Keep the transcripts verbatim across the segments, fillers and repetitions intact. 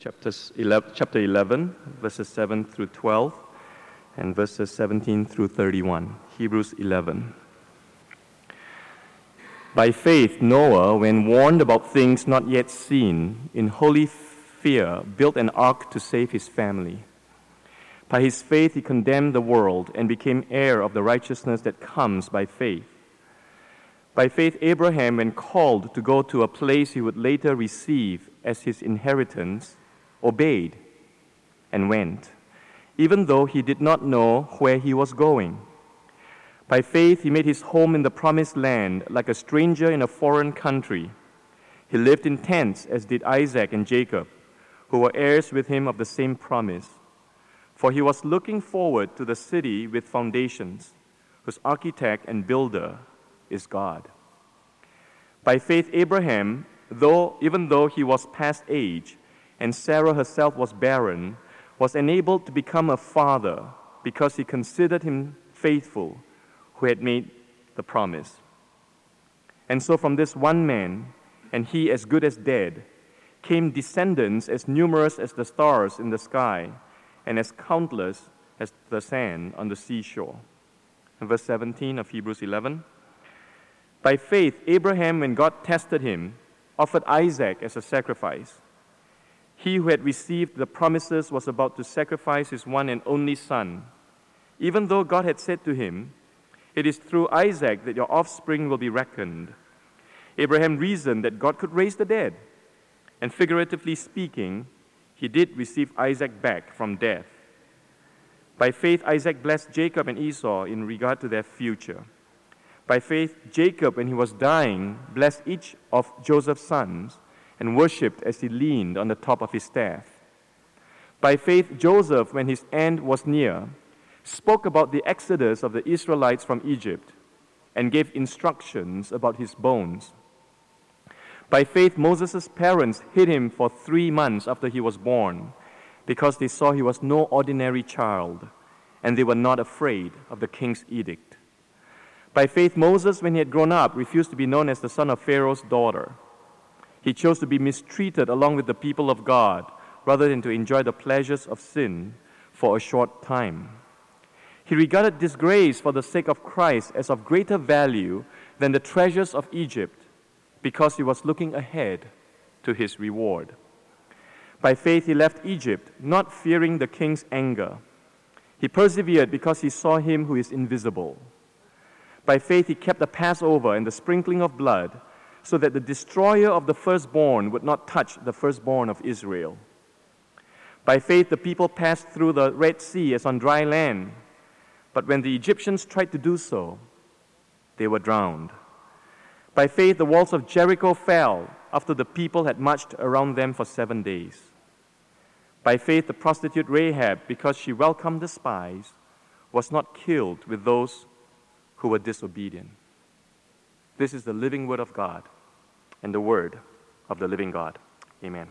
chapters eleven, chapter eleven, verses seven through twelve, and verses seventeen through thirty-one. Hebrews eleven. By faith, Noah, when warned about things not yet seen, in holy fear, built an ark to save his family. By his faith, he condemned the world and became heir of the righteousness that comes by faith. By faith, Abraham, when called to go to a place he would later receive as his inheritance, obeyed and went, even though he did not know where he was going. By faith, he made his home in the promised land like a stranger in a foreign country. He lived in tents, as did Isaac and Jacob, who were heirs with him of the same promise. For he was looking forward to the city with foundations, whose architect and builder is God. By faith, Abraham, though even though he was past age, and Sarah herself was barren, was enabled to become a father because he considered him faithful who had made the promise. And so from this one man, and he as good as dead, came descendants as numerous as the stars in the sky and as countless as the sand on the seashore. And verse seventeen of Hebrews eleven. By faith, Abraham, when God tested him, offered Isaac as a sacrifice. He who had received the promises was about to sacrifice his one and only son, even though God had said to him, "It is through Isaac that your offspring will be reckoned." Abraham reasoned that God could raise the dead, and figuratively speaking, he did receive Isaac back from death. By faith, Isaac blessed Jacob and Esau in regard to their future. By faith, Jacob, when he was dying, blessed each of Joseph's sons and worshipped as he leaned on the top of his staff. By faith, Joseph, when his end was near, spoke about the exodus of the Israelites from Egypt and gave instructions about his bones. By faith, Moses' parents hid him for three months after he was born because they saw he was no ordinary child, and they were not afraid of the king's edict. By faith, Moses, when he had grown up, refused to be known as the son of Pharaoh's daughter. He chose to be mistreated along with the people of God rather than to enjoy the pleasures of sin for a short time. He regarded disgrace for the sake of Christ as of greater value than the treasures of Egypt because he was looking ahead to his reward. By faith, he left Egypt, not fearing the king's anger. He persevered because he saw him who is invisible. By faith, he kept the Passover and the sprinkling of blood so that the destroyer of the firstborn would not touch the firstborn of Israel. By faith, the people passed through the Red Sea as on dry land, but when the Egyptians tried to do so, they were drowned. By faith, the walls of Jericho fell after the people had marched around them for seven days. By faith, the prostitute Rahab, because she welcomed the spies, was not killed with those who were disobedient. This is the living word of God and the word of the living God. Amen.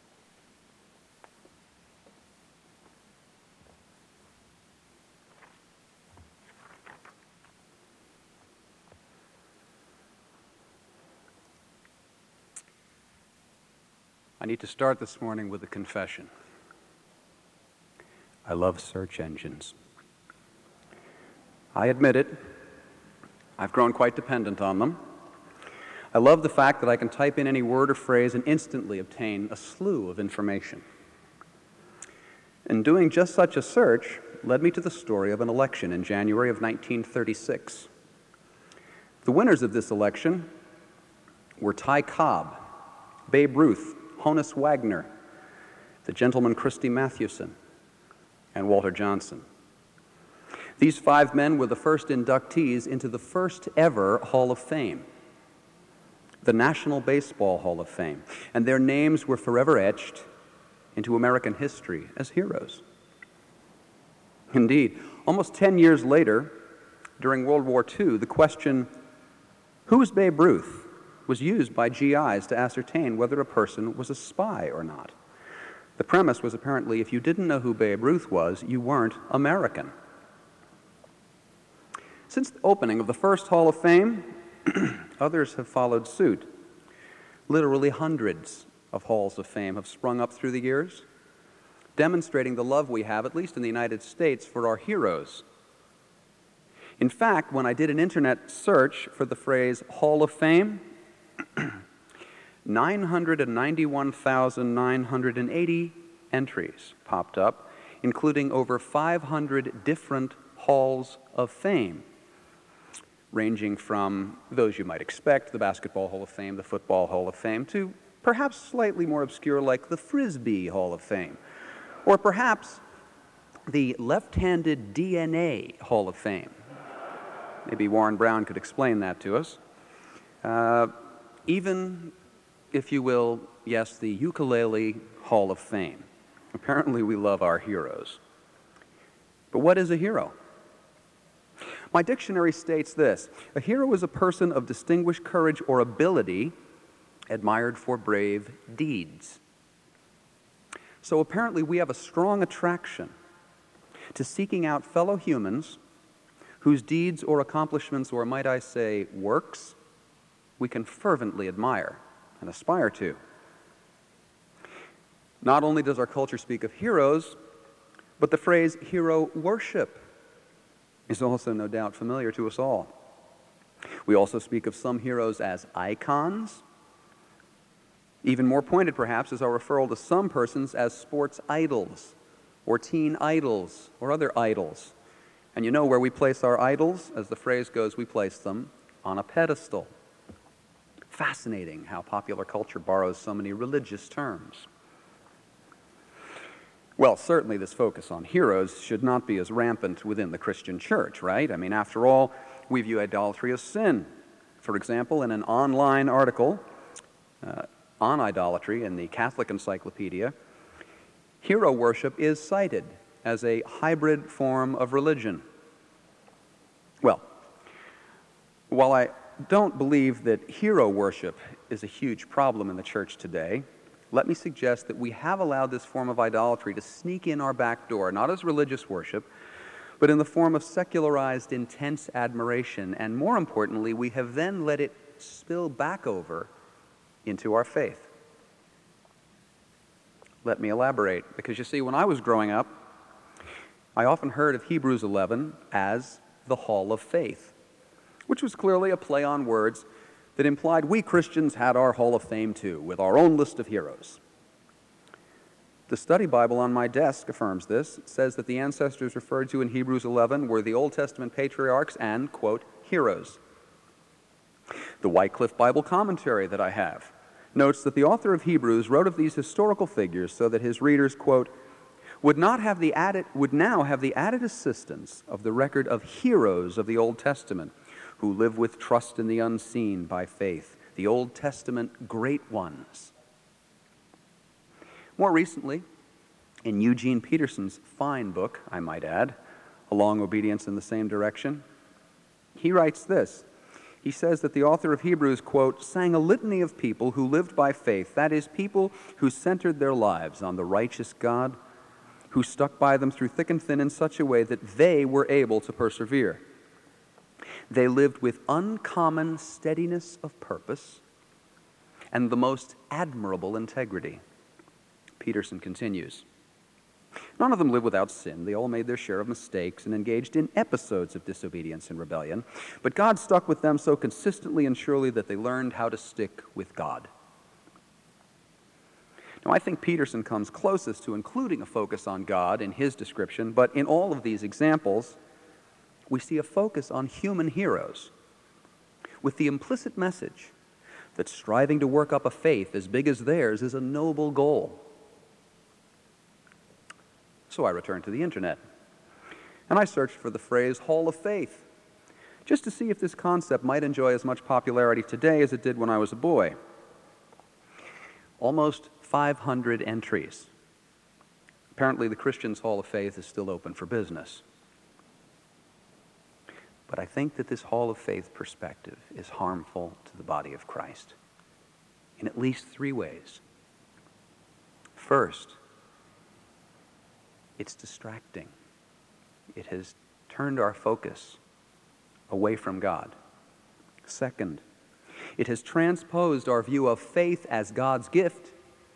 I need to start this morning with a confession. I love search engines. I admit it. I've grown quite dependent on them. I love the fact that I can type in any word or phrase and instantly obtain a slew of information. And doing just such a search led me to the story of an election in January of nineteen thirty-six. The winners of this election were Ty Cobb, Babe Ruth, Honus Wagner, the gentleman Christy Mathewson, and Walter Johnson. These five men were the first inductees into the first ever Hall of Fame, the National Baseball Hall of Fame, and their names were forever etched into American history as heroes. Indeed, almost ten years later, during World War Two, the question, "Who is Babe Ruth?" was used by G Is to ascertain whether a person was a spy or not. The premise was apparently if you didn't know who Babe Ruth was, you weren't American. Since the opening of the first Hall of Fame, others have followed suit. Literally hundreds of halls of fame have sprung up through the years, demonstrating the love we have, at least in the United States, for our heroes. In fact, when I did an internet search for the phrase Hall of Fame, nine hundred ninety-one thousand nine hundred eighty entries popped up, including over five hundred different halls of fame, ranging from those you might expect, the Basketball Hall of Fame, the Football Hall of Fame, to perhaps slightly more obscure like the Frisbee Hall of Fame, or perhaps the Left-Handed D N A Hall of Fame. Maybe Warren Brown could explain that to us. Uh, even, if you will, yes, the Ukulele Hall of Fame. Apparently we love our heroes. But what is a hero? My dictionary states this: a hero is a person of distinguished courage or ability, admired for brave deeds. So apparently we have a strong attraction to seeking out fellow humans whose deeds or accomplishments, or might I say, works, we can fervently admire and aspire to. Not only does our culture speak of heroes, but the phrase hero worship is also no doubt familiar to us all. We also speak of some heroes as icons. Even more pointed, perhaps, is our referral to some persons as sports idols, or teen idols, or other idols. And you know where we place our idols? As the phrase goes, we place them on a pedestal. Fascinating how popular culture borrows so many religious terms. Well, certainly this focus on heroes should not be as rampant within the Christian church, right? I mean, after all, we view idolatry as sin. For example, in an online article uh, on idolatry in the Catholic Encyclopedia, hero worship is cited as a hybrid form of religion. Well, while I don't believe that hero worship is a huge problem in the church today, let me suggest that we have allowed this form of idolatry to sneak in our back door, not as religious worship, but in the form of secularized, intense admiration. And more importantly, we have then let it spill back over into our faith. Let me elaborate, because you see, when I was growing up, I often heard of Hebrews eleven as the Hall of Faith, which was clearly a play on words that implied we Christians had our Hall of Fame too, with our own list of heroes. The study Bible on my desk affirms this. It says that the ancestors referred to in Hebrews eleven were the Old Testament patriarchs and, quote, heroes. The Wycliffe Bible commentary that I have notes that the author of Hebrews wrote of these historical figures so that his readers, quote, would not have the added, would now have the added assistance of the record of heroes of the Old Testament who live with trust in the unseen by faith, the Old Testament great ones. More recently, in Eugene Peterson's fine book, I might add, A Long Obedience in the Same Direction, he writes this. He says that the author of Hebrews, quote, sang a litany of people who lived by faith, that is, people who centered their lives on the righteous God, who stuck by them through thick and thin in such a way that they were able to persevere. They lived with uncommon steadiness of purpose and the most admirable integrity. Peterson continues, none of them lived without sin. They all made their share of mistakes and engaged in episodes of disobedience and rebellion. But God stuck with them so consistently and surely that they learned how to stick with God. Now, I think Peterson comes closest to including a focus on God in his description, but in all of these examples, we see a focus on human heroes with the implicit message that striving to work up a faith as big as theirs is a noble goal. So I returned to the internet, and I searched for the phrase Hall of Faith, just to see if this concept might enjoy as much popularity today as it did when I was a boy. Almost five hundred entries. Apparently, the Christians' Hall of Faith is still open for business. But I think that this Hall of Faith perspective is harmful to the body of Christ in at least three ways. First, it's distracting. It has turned our focus away from God. Second, it has transposed our view of faith as God's gift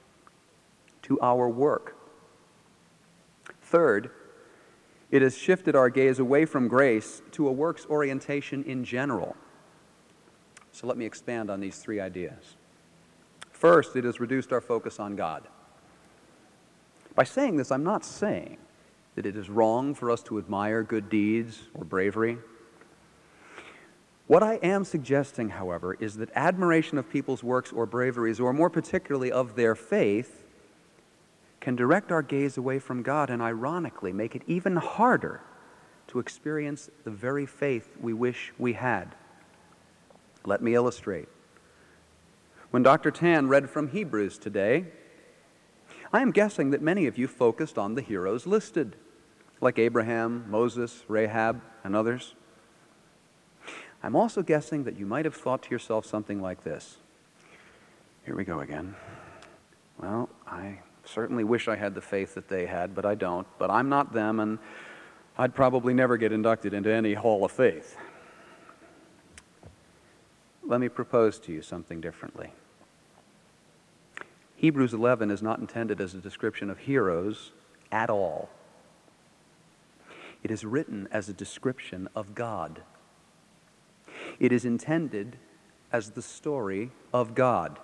to our work. Third, it has shifted our gaze away from grace to a works orientation in general. So let me expand on these three ideas. First, it has reduced our focus on God. By saying this, I'm not saying that it is wrong for us to admire good deeds or bravery. What I am suggesting, however, is that admiration of people's works or braveries, or more particularly of their faith, can direct our gaze away from God and ironically make it even harder to experience the very faith we wish we had. Let me illustrate. When Doctor Tan read from Hebrews today, I am guessing that many of you focused on the heroes listed, like Abraham, Moses, Rahab, and others. I'm also guessing that you might have thought to yourself something like this. Here we go again. Well, I certainly wish I had the faith that they had, but I don't. But I'm not them, and I'd probably never get inducted into any hall of faith. Let me propose to you something differently. Hebrews eleven is not intended as a description of heroes at all. It is written as a description of God. It is intended as the story of God.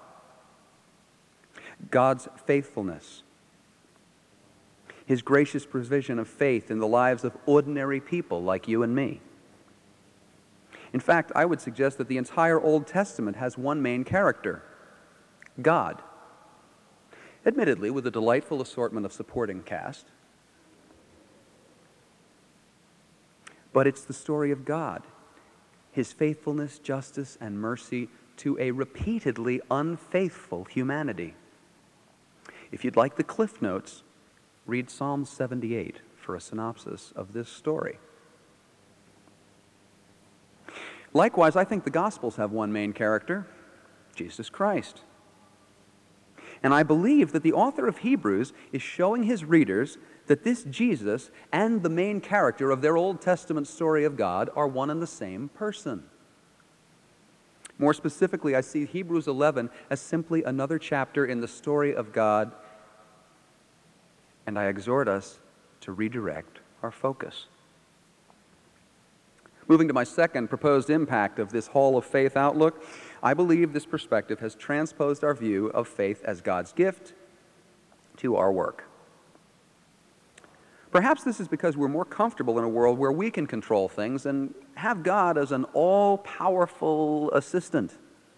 God's faithfulness, His gracious provision of faith in the lives of ordinary people like you and me. In fact, I would suggest that the entire Old Testament has one main character, God. Admittedly, with a delightful assortment of supporting cast. But it's the story of God, His faithfulness, justice, and mercy to a repeatedly unfaithful humanity. If you'd like the Cliff Notes, read Psalm seventy-eight for a synopsis of this story. Likewise, I think the Gospels have one main character, Jesus Christ. And I believe that the author of Hebrews is showing his readers that this Jesus and the main character of their Old Testament story of God are one and the same person. More specifically, I see Hebrews eleven as simply another chapter in the story of God, and I exhort us to redirect our focus. Moving to my second proposed impact of this Hall of Faith outlook, I believe this perspective has transposed our view of faith as God's gift to our work. Perhaps this is because we're more comfortable in a world where we can control things and have God as an all-powerful assistant.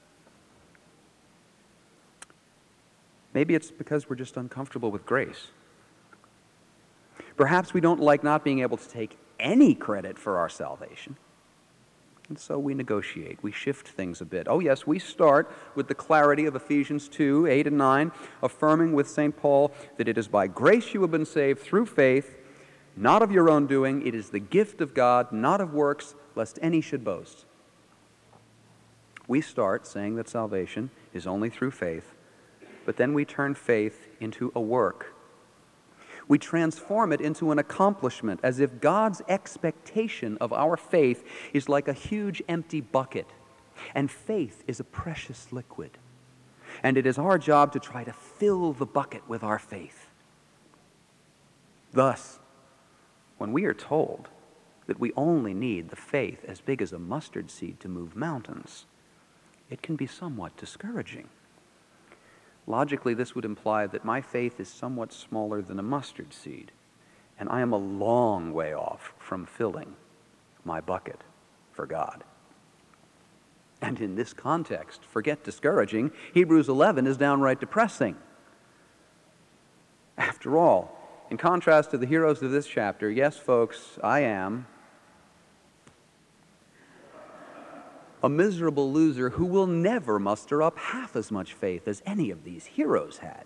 Maybe it's because we're just uncomfortable with grace. Perhaps we don't like not being able to take any credit for our salvation. And so we negotiate, we shift things a bit. Oh yes, we start with the clarity of Ephesians two, eight and nine, affirming with Saint Paul that it is by grace you have been saved through faith, not of your own doing. It is the gift of God, not of works, lest any should boast. We start saying that salvation is only through faith, but then we turn faith into a work. We transform it into an accomplishment, as if God's expectation of our faith is like a huge empty bucket, and faith is a precious liquid. And it is our job to try to fill the bucket with our faith. Thus, when we are told that we only need the faith as big as a mustard seed to move mountains, it can be somewhat discouraging. Logically, this would imply that my faith is somewhat smaller than a mustard seed, and I am a long way off from filling my bucket for God. And in this context, forget discouraging, Hebrews eleven is downright depressing. After all, in contrast to the heroes of this chapter, yes, folks, I am a miserable loser who will never muster up half as much faith as any of these heroes had.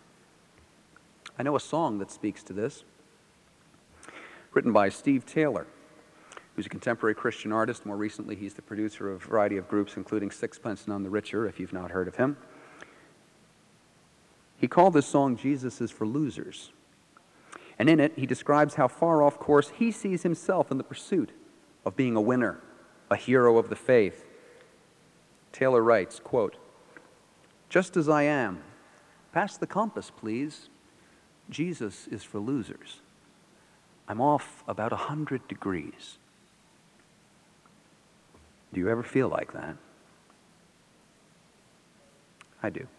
I know a song that speaks to this, written by Steve Taylor, who's a contemporary Christian artist. More recently, he's the producer of a variety of groups, including Sixpence None the Richer, if you've not heard of him. He called this song, Jesus is for Losers. And in it, he describes how far off course he sees himself in the pursuit of being a winner, a hero of the faith. Taylor writes, quote, "Just as I am, pass the compass, please, Jesus is for losers. I'm off about a hundred degrees. Do you ever feel like that? I do.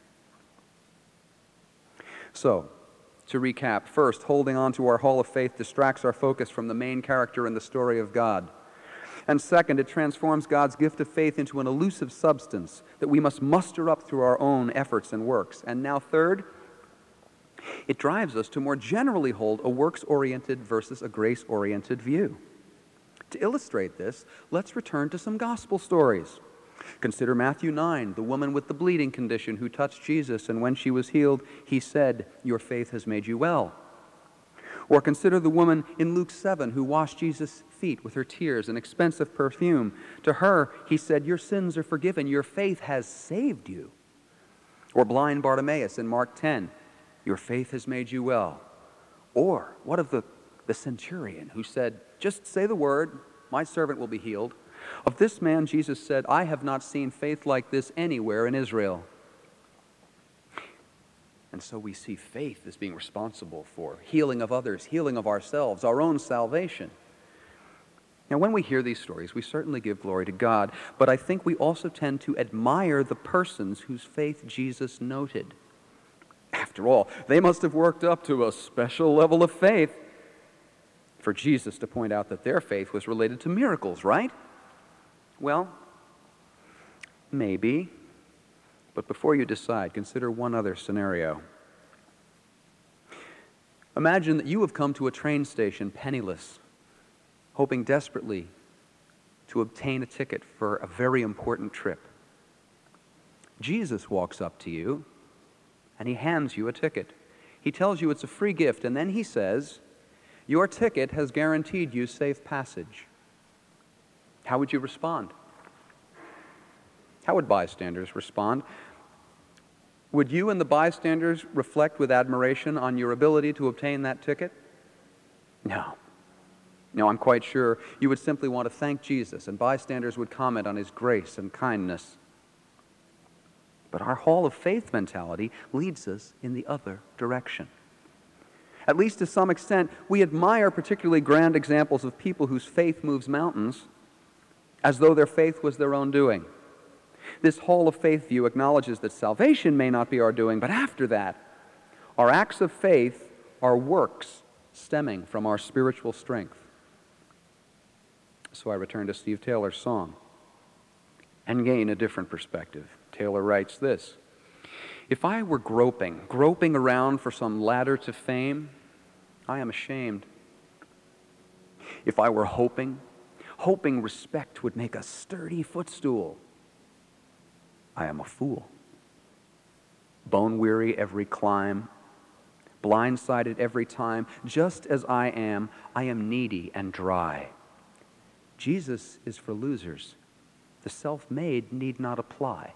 So, to recap, first, holding on to our hall of faith distracts our focus from the main character in the story of God. And second, it transforms God's gift of faith into an elusive substance that we must muster up through our own efforts and works. And now third, it drives us to more generally hold a works-oriented versus a grace-oriented view. To illustrate this, let's return to some gospel stories. Consider Matthew nine, the woman with the bleeding condition who touched Jesus, and when she was healed, he said, "Your faith has made you well." Or consider the woman in Luke seven who washed Jesus' feet with her tears and expensive perfume. To her, he said, "Your sins are forgiven. Your faith has saved you." Or blind Bartimaeus in Mark ten, "Your faith has made you well." Or what of the, the centurion who said, "Just say the word, my servant will be healed"? Of this man, Jesus said, "I have not seen faith like this anywhere in Israel." And so we see faith as being responsible for healing of others, healing of ourselves, our own salvation. Now, when we hear these stories, we certainly give glory to God, but I think we also tend to admire the persons whose faith Jesus noted. After all, they must have worked up to a special level of faith for Jesus to point out that their faith was related to miracles, right? Well, maybe. But before you decide, consider one other scenario. Imagine that you have come to a train station penniless, hoping desperately to obtain a ticket for a very important trip. Jesus walks up to you, and he hands you a ticket. He tells you it's a free gift, and then he says, "Your ticket has guaranteed you safe passage." How would you respond? How would bystanders respond? Would you and the bystanders reflect with admiration on your ability to obtain that ticket? No. No, I'm quite sure you would simply want to thank Jesus, and bystanders would comment on his grace and kindness. But our hall of faith mentality leads us in the other direction. At least to some extent, we admire particularly grand examples of people whose faith moves mountains as though their faith was their own doing. This hall of faith view acknowledges that salvation may not be our doing, but after that, our acts of faith are works stemming from our spiritual strength. So I return to Steve Taylor's song and gain a different perspective. Taylor writes this: "If I were groping, groping around for some ladder to fame, I am ashamed. If I were hoping, hoping respect would make a sturdy footstool, I am a fool. Bone-weary every climb, blindsided every time, just as I am, I am needy and dry. Jesus is for losers. The self-made need not apply."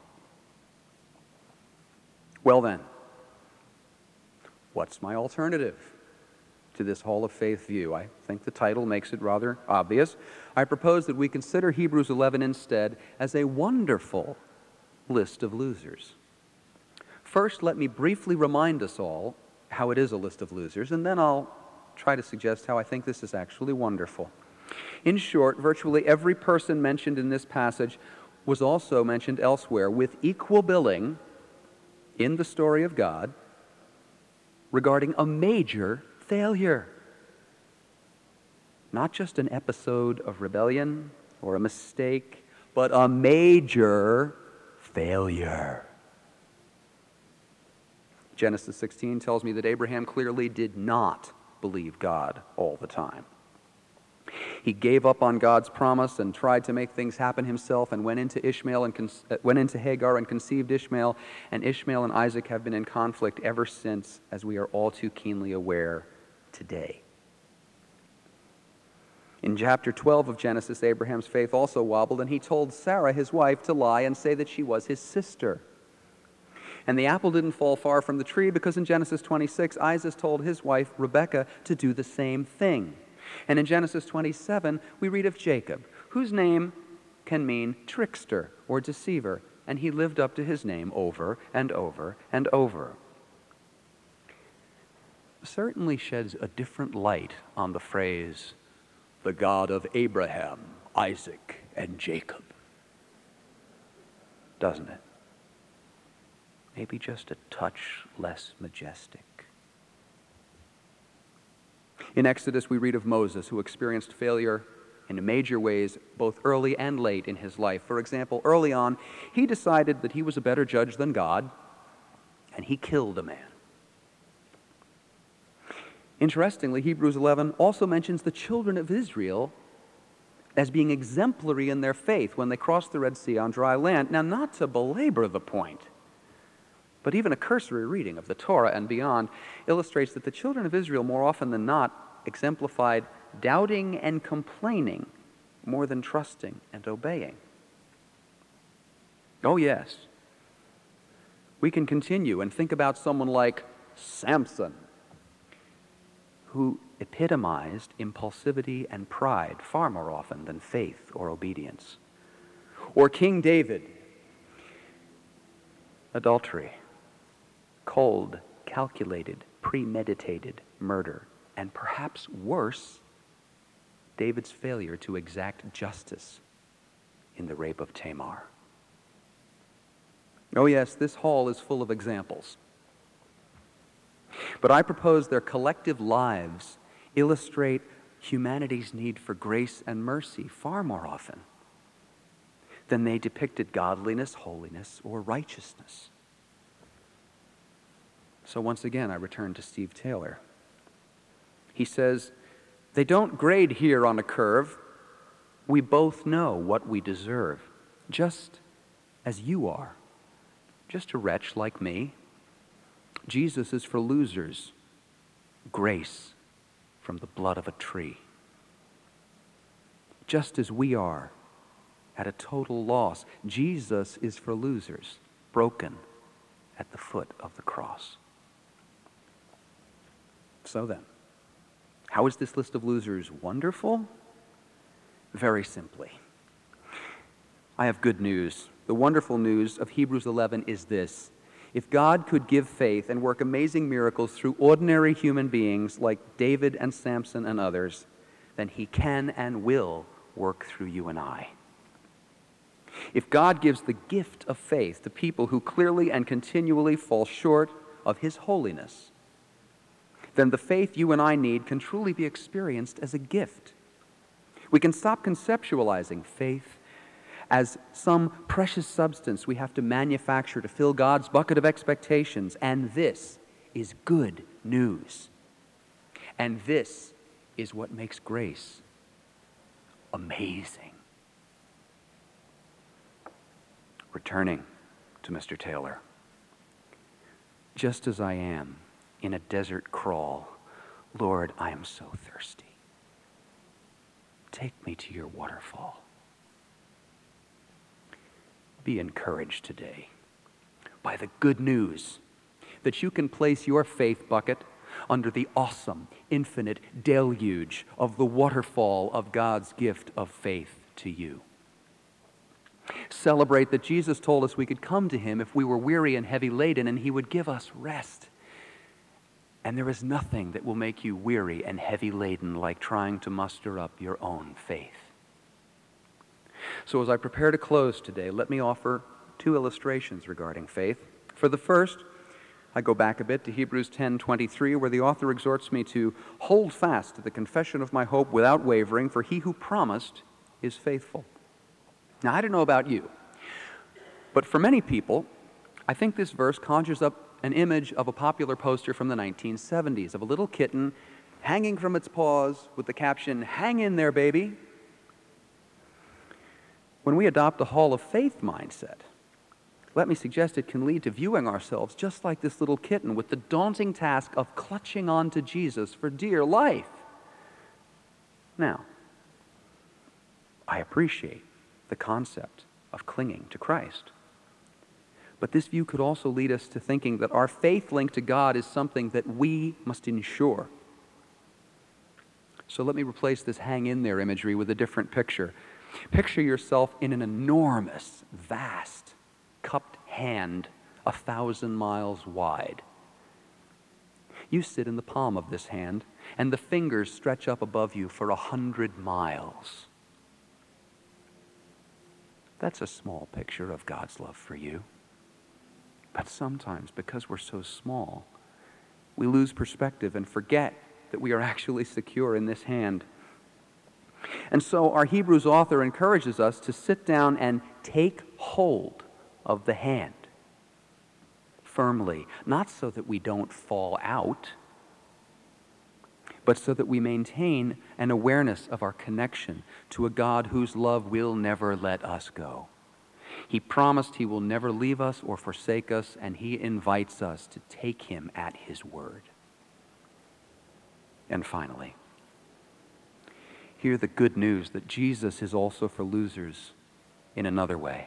Well then, what's my alternative to this hall of faith view? I think the title makes it rather obvious. I propose that we consider Hebrews eleven instead as a wonderful list of losers. First, let me briefly remind us all how it is a list of losers, and then I'll try to suggest how I think this is actually wonderful. In short, virtually every person mentioned in this passage was also mentioned elsewhere with equal billing in the story of God regarding a major failure. Not just an episode of rebellion or a mistake, but a major failure. Genesis sixteen tells me that Abraham clearly did not believe God all the time. He gave up on God's promise and tried to make things happen himself, and went into Ishmael and con- went into Hagar and conceived Ishmael, and Ishmael and Isaac have been in conflict ever since, as we are all too keenly aware today. In chapter twelve of Genesis, Abraham's faith also wobbled, and he told Sarah, his wife, to lie and say that she was his sister. And the apple didn't fall far from the tree, because in Genesis twenty-six, Isaac told his wife, Rebekah, to do the same thing. And in Genesis twenty-seven, we read of Jacob, whose name can mean trickster or deceiver, and he lived up to his name over and over and over. certainly sheds a different light on the phrase, the God of Abraham, Isaac, and Jacob, doesn't it? Maybe just a touch less majestic. In Exodus, we read of Moses, who experienced failure in major ways, both early and late in his life. For example, early on, he decided that he was a better judge than God, and he killed a man. Interestingly, Hebrews eleven also mentions the children of Israel as being exemplary in their faith when they crossed the Red Sea on dry land. Now, not to belabor the point, but even a cursory reading of the Torah and beyond illustrates that the children of Israel, more often than not, exemplified doubting and complaining more than trusting and obeying. Oh, yes. We can continue and think about someone like Samson, who epitomized impulsivity and pride far more often than faith or obedience. Or King David, adultery, cold, calculated, premeditated murder, and perhaps worse, David's failure to exact justice in the rape of Tamar. Oh yes, this hall is full of examples. But I propose their collective lives illustrate humanity's need for grace and mercy far more often than they depicted godliness, holiness, or righteousness. So once again, I return to Steve Taylor. He says, they don't grade here on a curve. We both know what we deserve, just as you are, just a wretch like me. Jesus is for losers, grace from the blood of a tree. Just as we are at a total loss, Jesus is for losers, broken at the foot of the cross. So then, how is this list of losers wonderful? Very simply, I have good news. The wonderful news of Hebrews eleven is this: if God could give faith and work amazing miracles through ordinary human beings like David and Samson and others, then he can and will work through you and I. If God gives the gift of faith to people who clearly and continually fall short of his holiness, then the faith you and I need can truly be experienced as a gift. We can stop conceptualizing faith as some precious substance we have to manufacture to fill God's bucket of expectations. And this is good news. And this is what makes grace amazing. Returning to Mister Taylor. Just as I am in a desert crawl, Lord, I am so thirsty. Take me to your waterfall. Be encouraged today by the good news that you can place your faith bucket under the awesome, infinite deluge of the waterfall of God's gift of faith to you. Celebrate that Jesus told us we could come to him if we were weary and heavy laden, and he would give us rest. And there is nothing that will make you weary and heavy laden like trying to muster up your own faith. So as I prepare to close today, let me offer two illustrations regarding faith. For the first, I go back a bit to Hebrews ten twenty-three, where the author exhorts me to hold fast to the confession of my hope without wavering, for he who promised is faithful. Now, I don't know about you, but for many people, I think this verse conjures up an image of a popular poster from the nineteen seventies of a little kitten hanging from its paws with the caption, "Hang in there, baby." When we adopt a Hall of Faith mindset, let me suggest it can lead to viewing ourselves just like this little kitten with the daunting task of clutching on to Jesus for dear life. Now, I appreciate the concept of clinging to Christ. But this view could also lead us to thinking that our faith link to God is something that we must ensure. So let me replace this hang in there imagery with a different picture. Picture yourself in an enormous, vast, cupped hand a thousand miles wide. You sit in the palm of this hand, and the fingers stretch up above you for a hundred miles. That's a small picture of God's love for you. But sometimes, because we're so small, we lose perspective and forget that we are actually secure in this hand. And so our Hebrews author encourages us to sit down and take hold of the hand firmly, not so that we don't fall out, but so that we maintain an awareness of our connection to a God whose love will never let us go. He promised He will never leave us or forsake us, and He invites us to take Him at His word. And finally, hear the good news that Jesus is also for losers in another way.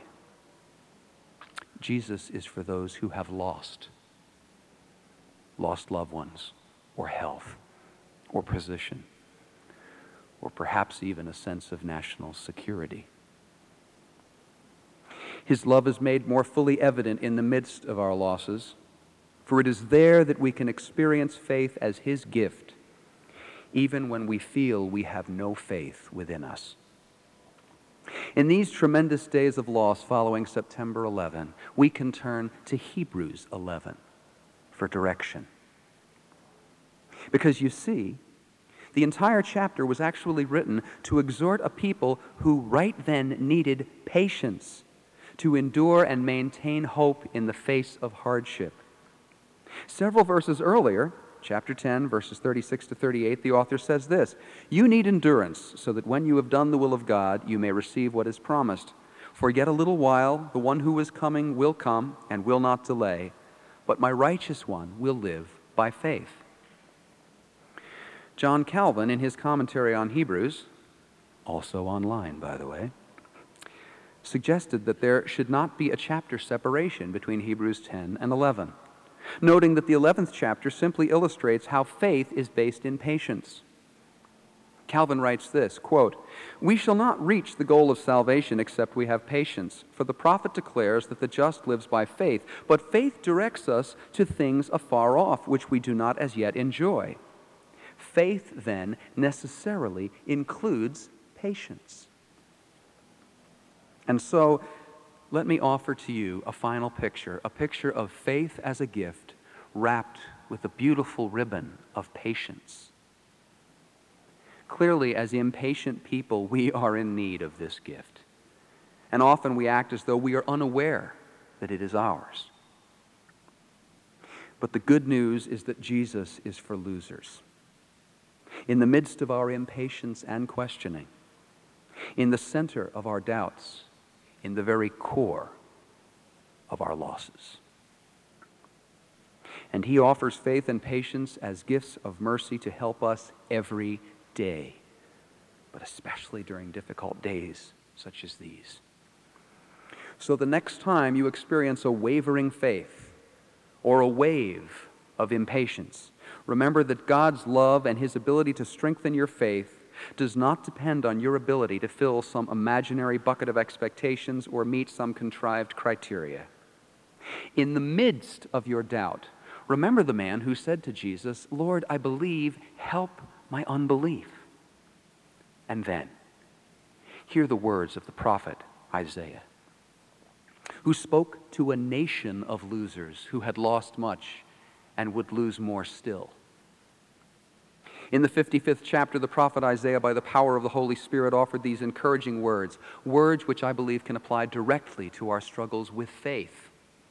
Jesus is for those who have lost, lost loved ones, or health, or position, or perhaps even a sense of national security. His love is made more fully evident in the midst of our losses, for it is there that we can experience faith as His gift, even when we feel we have no faith within us. In these tremendous days of loss following September eleventh, we can turn to Hebrews eleven for direction. Because you see, the entire chapter was actually written to exhort a people who right then needed patience to endure and maintain hope in the face of hardship. Several verses earlier, chapter ten, verses thirty-six to thirty-eight, the author says this: "You need endurance, so that when you have done the will of God, you may receive what is promised. For yet a little while, the one who is coming will come and will not delay, but my righteous one will live by faith." John Calvin, in his commentary on Hebrews, also online, by the way, suggested that there should not be a chapter separation between Hebrews ten and eleven, noting that the eleventh chapter simply illustrates how faith is based in patience. Calvin writes this, quote, "We shall not reach the goal of salvation except we have patience, for the prophet declares that the just lives by faith, but faith directs us to things afar off, which we do not as yet enjoy. Faith, then, necessarily includes patience." And so, let me offer to you a final picture, a picture of faith as a gift wrapped with a beautiful ribbon of patience. Clearly, as impatient people, we are in need of this gift. And often we act as though we are unaware that it is ours. But the good news is that Jesus is for losers. In the midst of our impatience and questioning, in the center of our doubts, in the very core of our losses. And He offers faith and patience as gifts of mercy to help us every day, but especially during difficult days such as these. So the next time you experience a wavering faith or a wave of impatience, remember that God's love and His ability to strengthen your faith does not depend on your ability to fill some imaginary bucket of expectations or meet some contrived criteria. In the midst of your doubt, remember the man who said to Jesus, "Lord, I believe, help my unbelief." And then, hear the words of the prophet Isaiah, who spoke to a nation of losers who had lost much and would lose more still. In the fifty-fifth chapter, the prophet Isaiah, by the power of the Holy Spirit, offered these encouraging words, words which I believe can apply directly to our struggles with faith.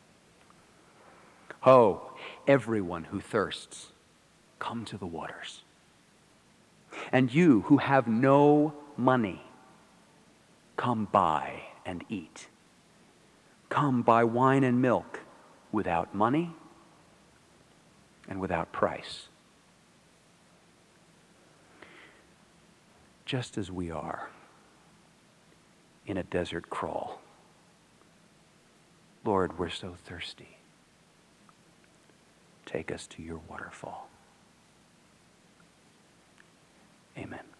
"Ho, everyone who thirsts, come to the waters. And you who have no money, come buy and eat. Come buy wine and milk without money and without price." Just as we are in a desert crawl, Lord, we're so thirsty. Take us to your waterfall. Amen.